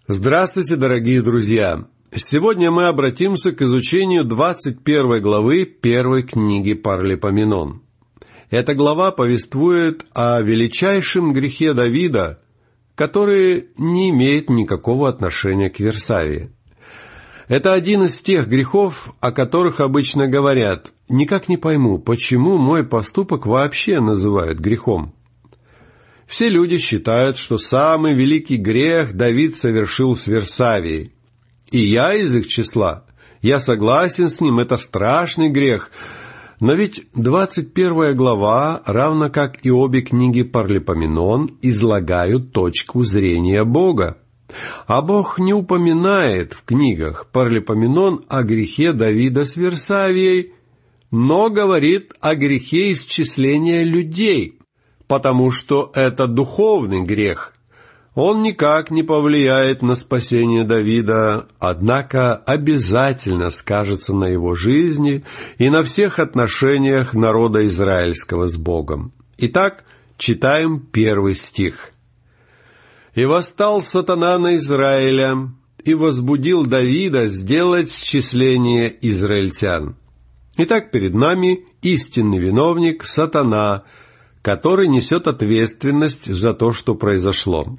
Здравствуйте, дорогие друзья! Сегодня мы обратимся к изучению 21 главы первой книги Паралипоменон. Эта глава повествует о величайшем грехе Давида, который не имеет никакого отношения к Версавии. Это один из тех грехов, о которых обычно говорят: «Никак не пойму, почему мой поступок вообще называют грехом». Все люди считают, что самый великий грех Давид совершил с Версавией. И я из их числа. Я согласен с ним, это страшный грех. Но ведь 21 глава, равно как и обе книги Паралипоменон, излагают точку зрения Бога. А Бог не упоминает в книгах Паралипоменон о грехе Давида с Версавией, но говорит о грехе исчисления людей, потому что это духовный грех. Он никак не повлияет на спасение Давида, однако обязательно скажется на его жизни и на всех отношениях народа израильского с Богом. Итак, читаем 1 стих. «И восстал сатана на Израиля, и возбудил Давида сделать счисление израильтян». Итак, перед нами истинный виновник сатана, который несет ответственность за то, что произошло.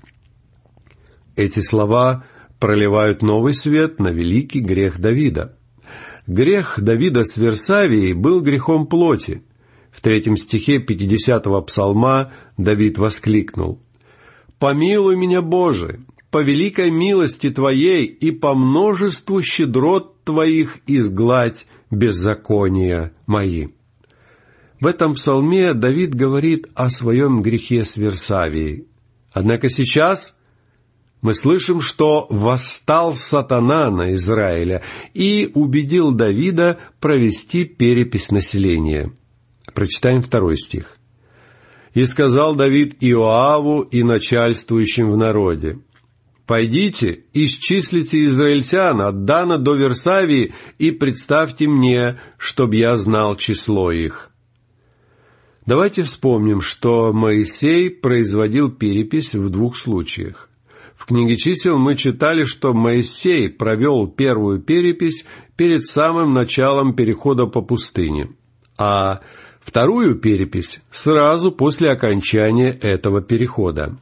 Эти слова проливают новый свет на великий грех Давида. Грех Давида с Версавией был грехом плоти. В 3 стихе 50-го псалма Давид воскликнул: «Помилуй меня, Боже, по великой милости Твоей и по множеству щедрот Твоих изгладь беззакония мои». В этом псалме Давид говорит о своем грехе с Версавией. Однако сейчас мы слышим, что восстал сатана на Израиля и убедил Давида провести перепись населения. Прочитаем 2 стих. «И сказал Давид Иоаву и начальствующим в народе: пойдите, исчислите израильтян от Дана до Версавии и представьте мне, чтоб я знал число их». Давайте вспомним, что Моисей производил перепись в 2 случаях. В книге чисел мы читали, что Моисей провел первую перепись перед самым началом перехода по пустыне, а вторую перепись сразу после окончания этого перехода.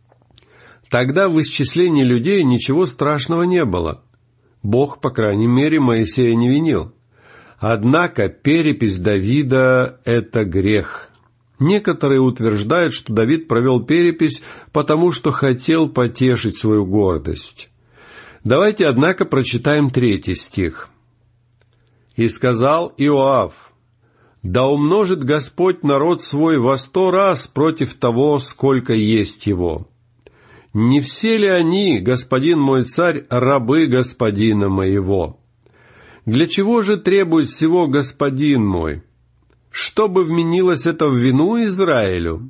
Тогда в исчислении людей ничего страшного не было. Бог, по крайней мере, Моисея не винил. Однако перепись Давида — это грех. Некоторые утверждают, что Давид провел перепись, потому что хотел потешить свою гордость. Давайте, однако, прочитаем 3 стих. «И сказал Иоав: да умножит Господь народ свой во 100 раз против того, сколько есть его. Не все ли они, господин мой царь, рабы господина моего? Для чего же требует всего господин мой? Чтобы вменилось это в вину Израилю?»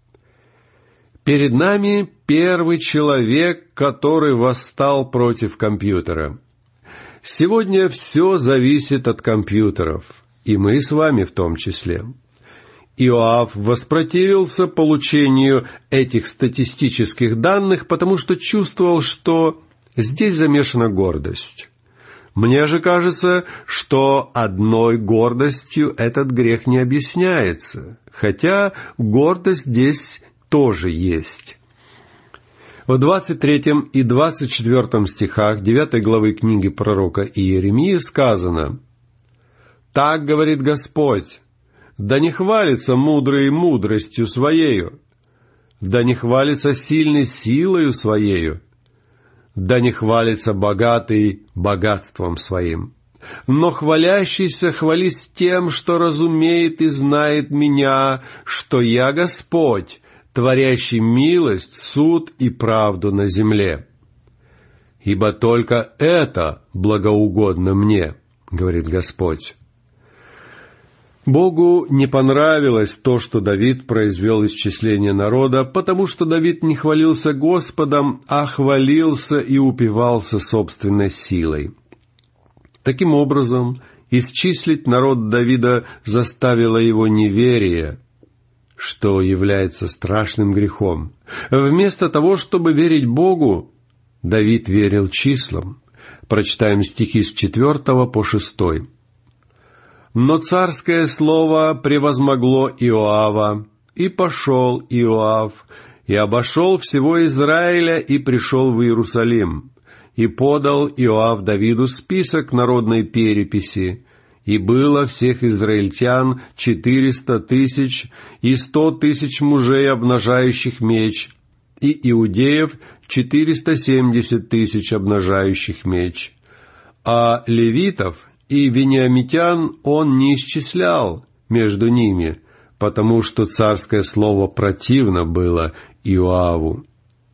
Перед нами первый человек, который восстал против компьютера. Сегодня все зависит от компьютеров, и мы с вами в том числе. Иоав воспротивился получению этих статистических данных, потому что чувствовал, что здесь замешана гордость. Мне же кажется, что одной гордостью этот грех не объясняется, хотя гордость здесь тоже есть. В 23 и 24 стихах 9 главы книги пророка Иеремии сказано: «Так говорит Господь: да не хвалится мудрый мудростью своею, да не хвалится сильный силою своею, да не хвалится богатый богатством своим, но хвалящийся хвались тем, что разумеет и знает меня, что я Господь, творящий милость, суд и правду на земле. Ибо только это благоугодно мне, говорит Господь». Богу не понравилось то, что Давид произвел исчисление народа, потому что Давид не хвалился Господом, а хвалился и упивался собственной силой. Таким образом, исчислить народ Давида заставило его неверие, что является страшным грехом. Вместо того, чтобы верить Богу, Давид верил числам. Прочитаем стихи с 4 по 6. «Но царское слово превозмогло Иоава, и пошел Иоав, и обошел всего Израиля, и пришел в Иерусалим. И подал Иоав Давиду список народной переписи, и было всех израильтян 400 тысяч, и 100 тысяч мужей, обнажающих меч, и иудеев 470 тысяч, обнажающих меч. А левитов и вениамитян он не исчислял между ними, потому что царское слово противно было Иоаву».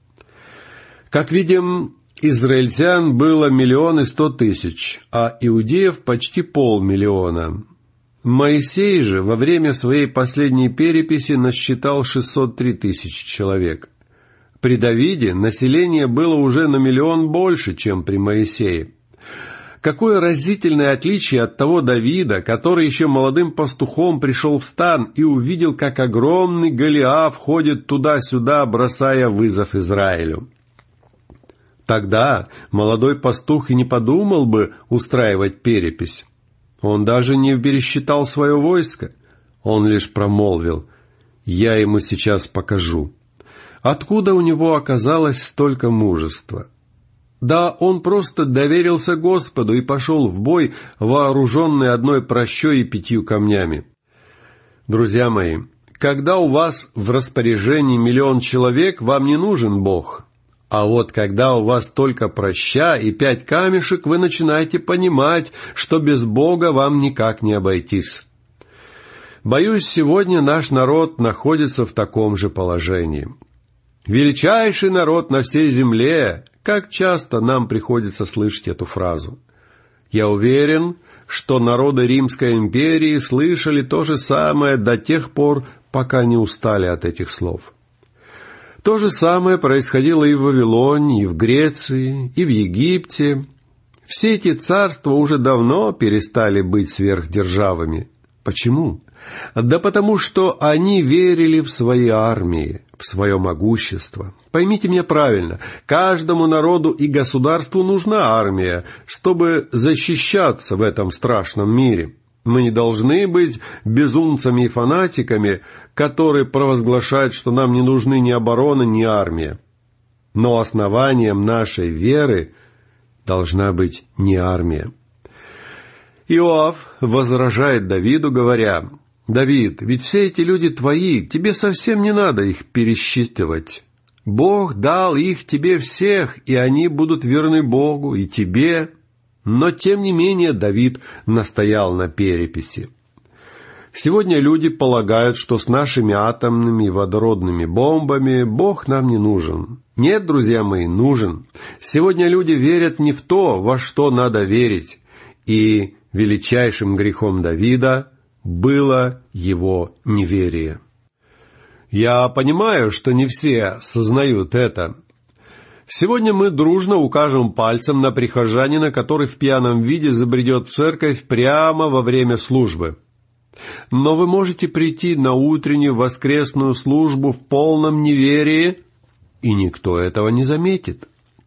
Как видим, израильтян было 1 100 000, а иудеев почти 500 000. Моисей же во время своей последней переписи насчитал 603 000 человек. При Давиде население было уже на 1 000 000 больше, чем при Моисее. Какое разительное отличие от того Давида, который еще молодым пастухом пришел в стан и увидел, как огромный Голиаф ходит туда-сюда, бросая вызов Израилю. Тогда молодой пастух и не подумал бы устраивать перепись. Он даже не пересчитал свое войско. Он лишь промолвил: «Я ему сейчас покажу». Откуда у него оказалось столько мужества? Да, он просто доверился Господу и пошел в бой, вооруженный одной пращой и 5 камнями. Друзья мои, когда у вас в распоряжении 1 000 000 человек, вам не нужен Бог. А вот когда у вас только праща и 5 камешек, вы начинаете понимать, что без Бога вам никак не обойтись. Боюсь, сегодня наш народ находится в таком же положении. «Величайший народ на всей земле», как часто нам приходится слышать эту фразу. Я уверен, что народы Римской империи слышали то же самое до тех пор, пока не устали от этих слов. То же самое происходило и в Вавилоне, и в Греции, и в Египте. Все эти царства уже давно перестали быть сверхдержавами. Почему? Да потому что они верили в свои армии, в свое могущество. Поймите меня правильно, каждому народу и государству нужна армия, чтобы защищаться в этом страшном мире. Мы не должны быть безумцами и фанатиками, которые провозглашают, что нам не нужны ни оборона, ни армия. Но основанием нашей веры должна быть не армия. Иоав возражает Давиду, говоря: «Давид, ведь все эти люди твои, тебе совсем не надо их пересчитывать. Бог дал их тебе всех, и они будут верны Богу и тебе». Но, тем не менее, Давид настоял на переписи. Сегодня люди полагают, что с нашими атомными и водородными бомбами Бог нам не нужен. Нет, друзья мои, нужен. Сегодня люди верят не в то, во что надо верить. И величайшим грехом Давида было его неверие. Я понимаю, что не все сознают это. Сегодня мы дружно укажем пальцем на прихожанина, который в пьяном виде забредет в церковь прямо во время службы. Но вы можете прийти на утреннюю воскресную службу в полном неверии, и никто этого не заметит.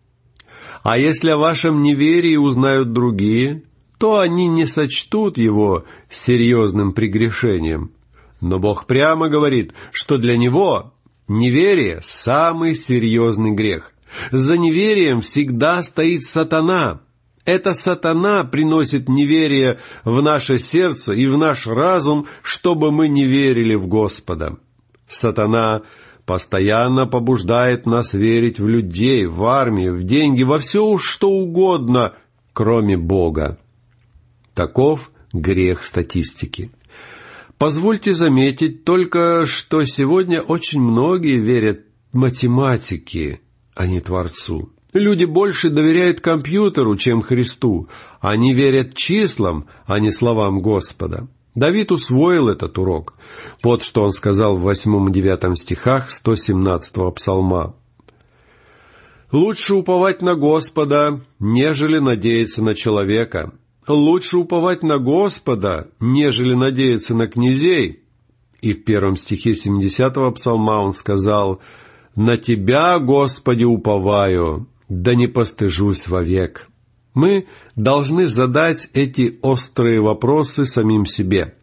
А если о вашем неверии узнают другие, то они не сочтут его серьезным прегрешением. Но Бог прямо говорит, что для Него неверие – самый серьезный грех. За неверием всегда стоит сатана. Это сатана приносит неверие в наше сердце и в наш разум, чтобы мы не верили в Господа. Сатана постоянно побуждает нас верить в людей, в армию, в деньги, во все что угодно, кроме Бога. Таков грех статистики. Позвольте заметить только, что сегодня очень многие верят математике, а не Творцу. Люди больше доверяют компьютеру, чем Христу. Они верят числам, а не словам Господа. Давид усвоил этот урок. Вот что он сказал в 8 и 9 стихах 117 псалма. «Лучше уповать на Господа, нежели надеяться на человека. Лучше уповать на Господа, нежели надеяться на князей». И в 1 стихе 70 псалма он сказал: «На Тебя, Господи, уповаю, да не постыжусь вовек». Мы должны задать эти острые вопросы самим себе.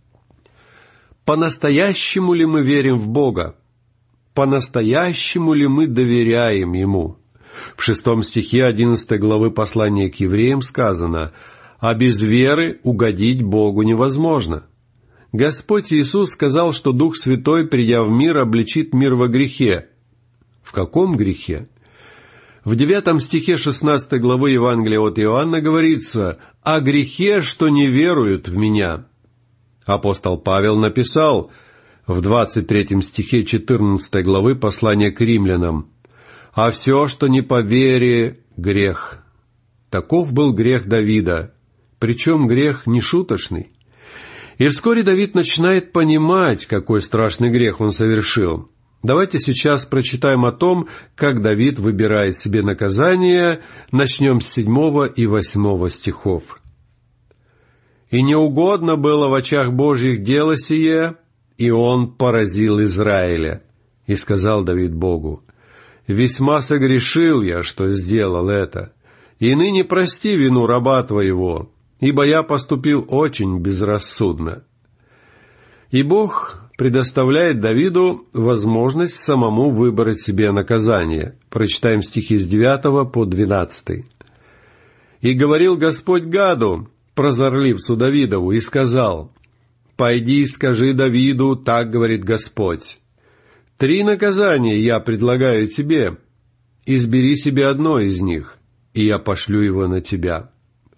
По-настоящему ли мы верим в Бога? По-настоящему ли мы доверяем Ему? В 6 стихе 11 главы послания к евреям сказано: «А без веры угодить Богу невозможно». Господь Иисус сказал, что Дух Святой, придя в мир, обличит мир во грехе. В каком грехе? В 9 стихе 16 главы Евангелия от Иоанна говорится: «О грехе, что не веруют в Меня». Апостол Павел написал в 23 стихе 14 главы послания к римлянам: «А все, что не по вере, грех». Таков был грех Давида, причем грех не шуточный. И вскоре Давид начинает понимать, какой страшный грех он совершил. Давайте сейчас прочитаем о том, как Давид выбирает себе наказание. Начнем с 7 и 8 стихов. «И неугодно было в очах Божьих дело сие, и он поразил Израиля. И сказал Давид Богу: весьма согрешил я, что сделал это, и ныне прости вину раба твоего, ибо я поступил очень безрассудно». И Бог предоставляет Давиду возможность самому выбрать себе наказание. Прочитаем стихи с 9 по 12. «И говорил Господь Гаду, прозорливцу Давидову, и сказал: пойди и скажи Давиду, так говорит Господь: 3 наказания я предлагаю тебе, избери себе одно из них, и я пошлю его на тебя».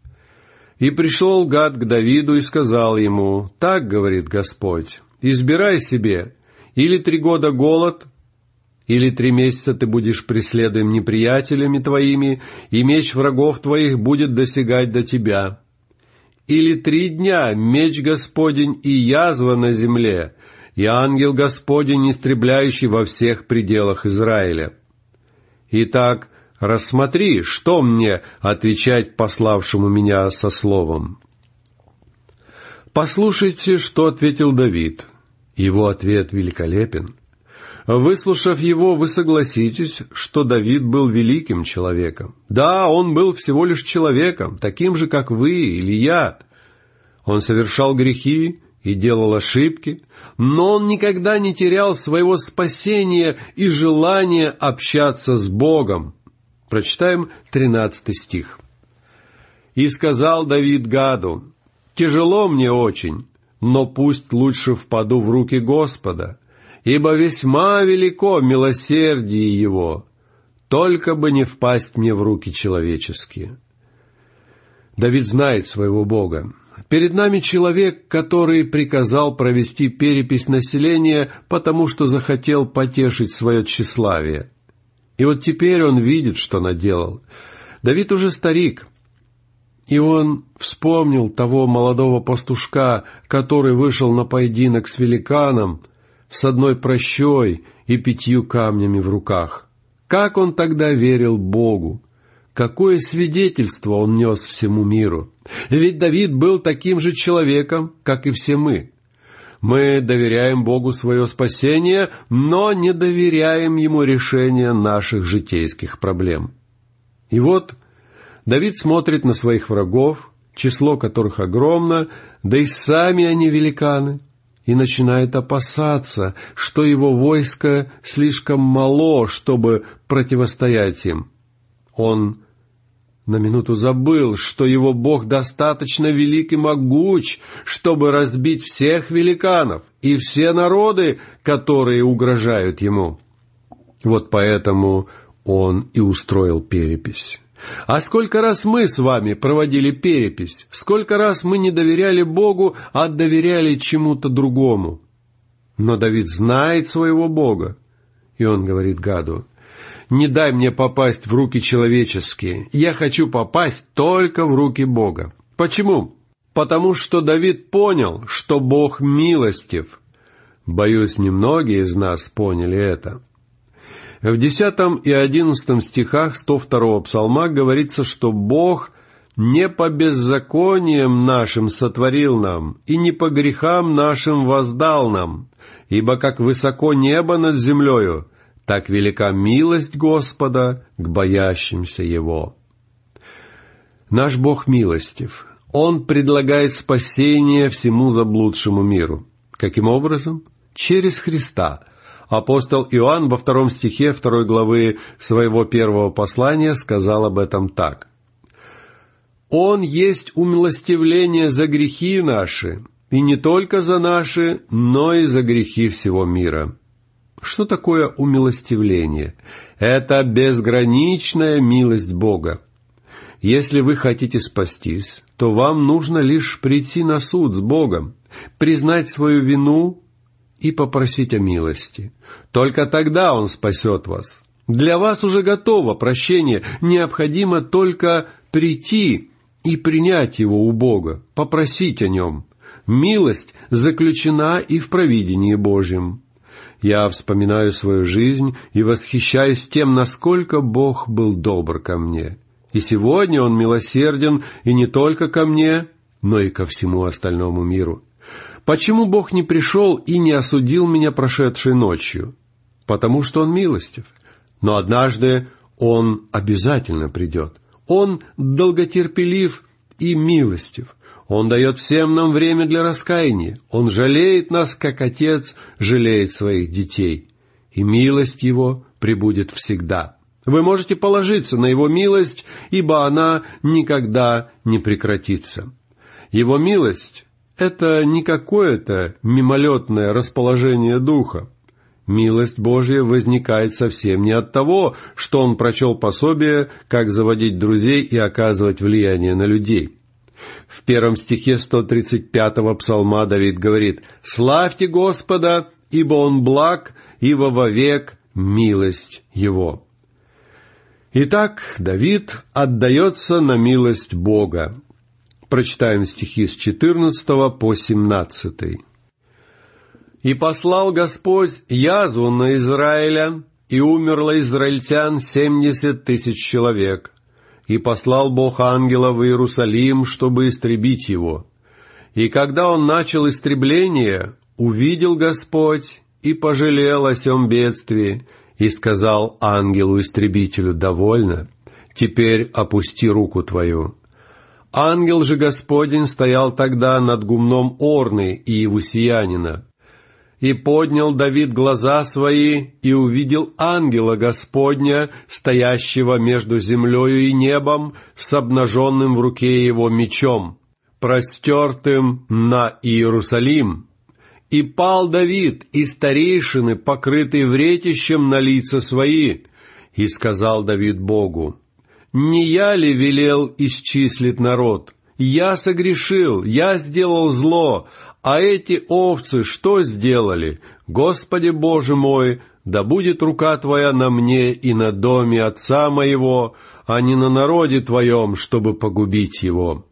И пришел Гад к Давиду и сказал ему: так говорит Господь: избирай себе, или 3 года голод, или 3 месяца ты будешь преследуем неприятелями твоими, и меч врагов твоих будет досягать до тебя. Или 3 дня меч Господень и язва на земле, и ангел Господень, истребляющий во всех пределах Израиля. Итак, рассмотри, что мне отвечать пославшему меня со словом. Послушайте, что ответил Давид. Его ответ великолепен. Выслушав его, вы согласитесь, что Давид был великим человеком. Да, он был всего лишь человеком, таким же, как вы или я. Он совершал грехи и делал ошибки, но он никогда не терял своего спасения и желания общаться с Богом. Прочитаем 13 стих. «И сказал Давид Гаду: тяжело мне очень, но пусть лучше впаду в руки Господа, ибо весьма велико милосердие Его, только бы не впасть мне в руки человеческие». Давид знает своего Бога. Перед нами человек, который приказал провести перепись населения, потому что захотел потешить свое тщеславие. И вот теперь он видит, что наделал. Давид уже старик, и он вспомнил того молодого пастушка, который вышел на поединок с великаном с 1 пращой и 5 камнями в руках. Как он тогда верил Богу! Какое свидетельство он нес всему миру! Ведь Давид был таким же человеком, как и все мы. Мы доверяем Богу свое спасение, но не доверяем Ему решение наших житейских проблем. И вот Давид смотрит на своих врагов, число которых огромно, да и сами они великаны, и начинает опасаться, что его войско слишком мало, чтобы противостоять им. Он на минуту забыл, что его Бог достаточно велик и могуч, чтобы разбить всех великанов и все народы, которые угрожают ему. Вот поэтому он и устроил перепись. А сколько раз мы с вами проводили перепись? Сколько раз мы не доверяли Богу, а доверяли чему-то другому? Но Давид знает своего Бога, и он говорит Гаду: не дай мне попасть в руки человеческие, я хочу попасть только в руки Бога. Почему? Потому что Давид понял, что Бог милостив. Боюсь, немногие из нас поняли это. В 10 и 11 стихах 102 псалма говорится, что Бог не по беззакониям нашим сотворил нам, и не по грехам нашим воздал нам, ибо как высоко небо над землею, Так велика милость Господа к боящимся Его». Наш Бог милостив. Он предлагает спасение всему заблудшему миру. Каким образом? Через Христа. Апостол Иоанн во 2 стихе 2 главы своего 1 послания сказал об этом так. «Он есть умилостивление за грехи наши, и не только за наши, но и за грехи всего мира». Что такое умилостивление? Это безграничная милость Бога. Если вы хотите спастись, то вам нужно лишь прийти на суд с Богом, признать свою вину и попросить о милости. Только тогда Он спасет вас. Для вас уже готово прощение, необходимо только прийти и принять его у Бога, попросить о нем. Милость заключена и в провидении Божьем. Я вспоминаю свою жизнь и восхищаюсь тем, насколько Бог был добр ко мне. И сегодня Он милосерден и не только ко мне, но и ко всему остальному миру. Почему Бог не пришел и не осудил меня прошедшей ночью? Потому что Он милостив. Но однажды Он обязательно придет. Он долготерпелив и милостив. Он дает всем нам время для раскаяния. Он жалеет нас, как отец жалеет своих детей. И милость Его пребудет всегда. Вы можете положиться на Его милость, ибо она никогда не прекратится. Его милость — это не какое-то мимолетное расположение духа. Милость Божья возникает совсем не от того, что Он прочел пособие, как заводить друзей и оказывать влияние на людей. В 1 стихе 135 псалма Давид говорит: «Славьте Господа, ибо Он благ, и вовек милость Его». Итак, Давид отдается на милость Бога. Прочитаем стихи с 14 по 17. «И послал Господь язву на Израиля, и умерло израильтян 70 000 человек. И послал Бог ангела в Иерусалим, чтобы истребить его. И когда он начал истребление, увидел Господь и пожалел о сем бедствии, и сказал ангелу-истребителю: «Довольно, теперь опусти руку твою». Ангел же Господень стоял тогда над гумном Орны и Иевусеянина. И поднял Давид глаза свои, и увидел ангела Господня, стоящего между землею и небом, с обнаженным в руке его мечом, простертым на Иерусалим. И пал Давид, и старейшины, покрытые вретищем на лица свои. И сказал Давид Богу: «Не я ли велел исчислить народ? Я согрешил, я сделал зло, а эти овцы что сделали? Господи Боже мой, да будет рука Твоя на мне и на доме отца моего, а не на народе Твоем, чтобы погубить его».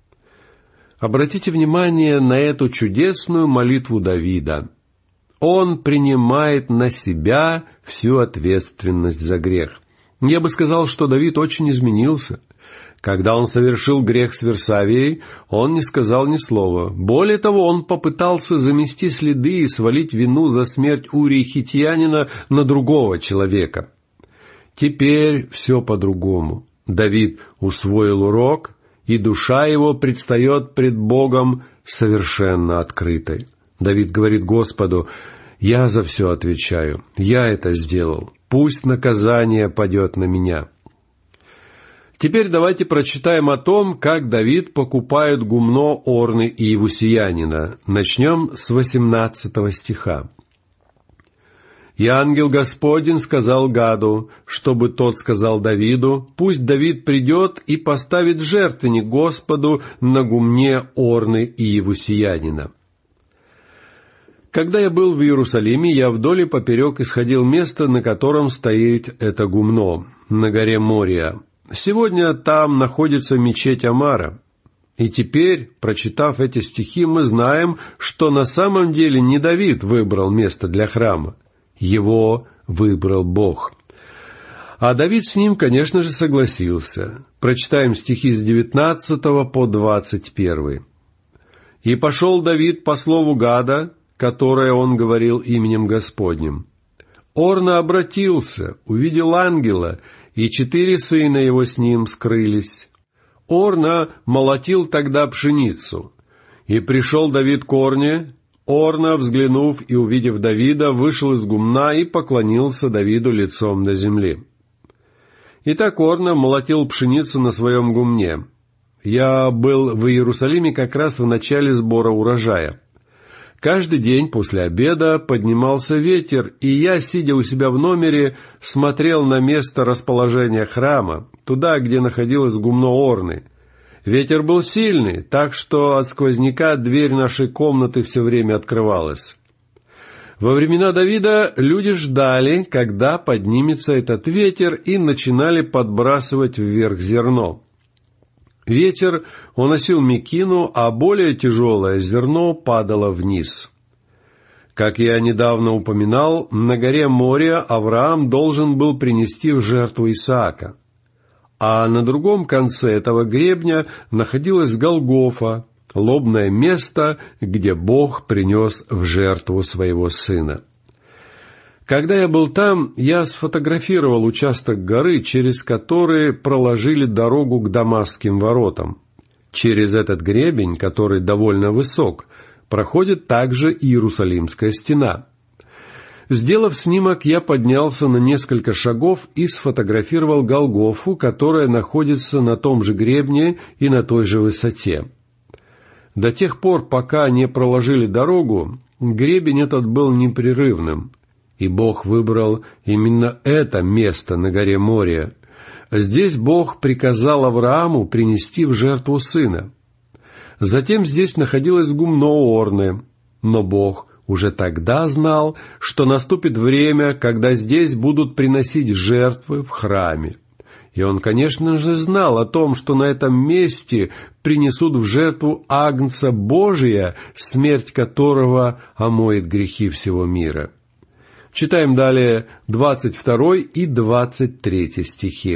Обратите внимание на эту чудесную молитву Давида. Он принимает на себя всю ответственность за грех. Я бы сказал, что Давид очень изменился. Когда он совершил грех с Версавией, он не сказал ни слова. Более того, он попытался замести следы и свалить вину за смерть Урии Хиттиянина на другого человека. Теперь все по-другому. Давид усвоил урок, и душа его предстает пред Богом совершенно открытой. Давид говорит Господу: «Я за все отвечаю, я это сделал, пусть наказание падет на меня». Теперь давайте прочитаем о том, как Давид покупает гумно Орны и Иевусеянина. Начнем с 18 стиха. «И ангел Господень сказал Гаду, чтобы тот сказал Давиду: пусть Давид придет и поставит жертвенник Господу на гумне Орны и Иевусеянина». Когда я был в Иерусалиме, я вдоль и поперек исходил место, на котором стоит это гумно, на горе Мория. Сегодня там находится мечеть Амара. И теперь, прочитав эти стихи, мы знаем, что на самом деле не Давид выбрал место для храма. Его выбрал Бог. А Давид с ним, конечно же, согласился. Прочитаем стихи с 19 по 21. «И пошел Давид по слову Гада, которое он говорил именем Господним. Орна обратился, увидел ангела, и 4 сына его с ним скрылись. Орна молотил тогда пшеницу. И пришел Давид к Орне. Орна, взглянув и увидев Давида, вышел из гумна и поклонился Давиду лицом до земли. Итак, Орна молотил пшеницу на своем гумне. Я был в Иерусалиме как раз в начале сбора урожая. Каждый день после обеда поднимался ветер, и я, сидя у себя в номере, смотрел на место расположения храма, туда, где находилось гумно Орны. Ветер был сильный, так что от сквозняка дверь нашей комнаты все время открывалась. Во времена Давида люди ждали, когда поднимется этот ветер, и начинали подбрасывать вверх зерно. Ветер уносил мекину, а более тяжелое зерно падало вниз. Как я недавно упоминал, на горе Мория Авраам должен был принести в жертву Исаака. А на другом конце этого гребня находилась Голгофа, лобное место, где Бог принес в жертву своего сына. Когда я был там, я сфотографировал участок горы, через который проложили дорогу к Дамасским воротам. Через этот гребень, который довольно высок, проходит также Иерусалимская стена. Сделав снимок, я поднялся на несколько шагов и сфотографировал Голгофу, которая находится на том же гребне и на той же высоте. До тех пор, пока не проложили дорогу, гребень этот был непрерывным, и Бог выбрал именно это место на горе Мория. Здесь Бог приказал Аврааму принести в жертву сына. Затем здесь находилось гумно Орны, но Бог уже тогда знал, что наступит время, когда здесь будут приносить жертвы в храме. И он, конечно же, знал о том, что на этом месте принесут в жертву Агнца Божия, смерть которого омоет грехи всего мира. Читаем далее 22 и 23 стихи.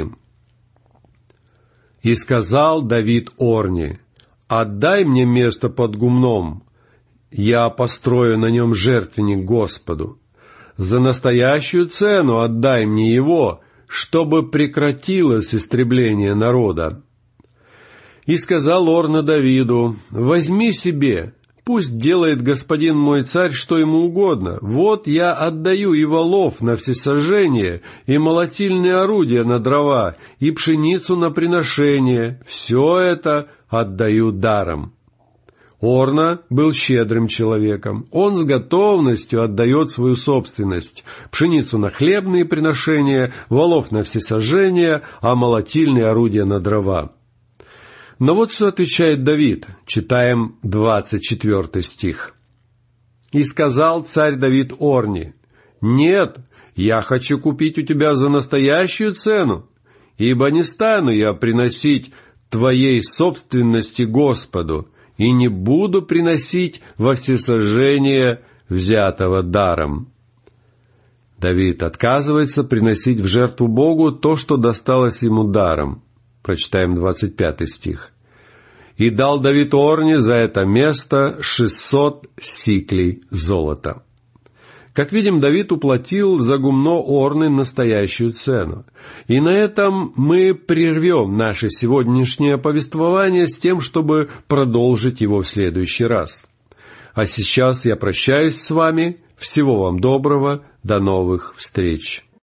«И сказал Давид Орне: отдай мне место под гумном, я построю на нем жертвенник Господу. За настоящую цену отдай мне его, чтобы прекратилось истребление народа. И сказал Орна Давиду: возьми себе, пусть делает господин мой царь, что ему угодно. Вот я отдаю и волов на всесожжение, и молотильные орудия на дрова, и пшеницу на приношение. Все это отдаю даром». Орна был щедрым человеком. Он с готовностью отдает свою собственность: пшеницу на хлебные приношения, волов на всесожжение, а молотильные орудия на дрова. Но вот что отвечает Давид. Читаем 24 стих. «И сказал царь Давид Орне: нет, я хочу купить у тебя за настоящую цену, ибо не стану я приносить твоей собственности Господу, и не буду приносить во всесожжение взятого даром». Давид отказывается приносить в жертву Богу то, что досталось ему даром. Прочитаем 25 стих. «И дал Давид Орне за это место 600 сиклей золота». Как видим, Давид уплатил за гумно Орны настоящую цену. И на этом мы прервем наше сегодняшнее повествование с тем, чтобы продолжить его в следующий раз. А сейчас я прощаюсь с вами. Всего вам доброго. До новых встреч.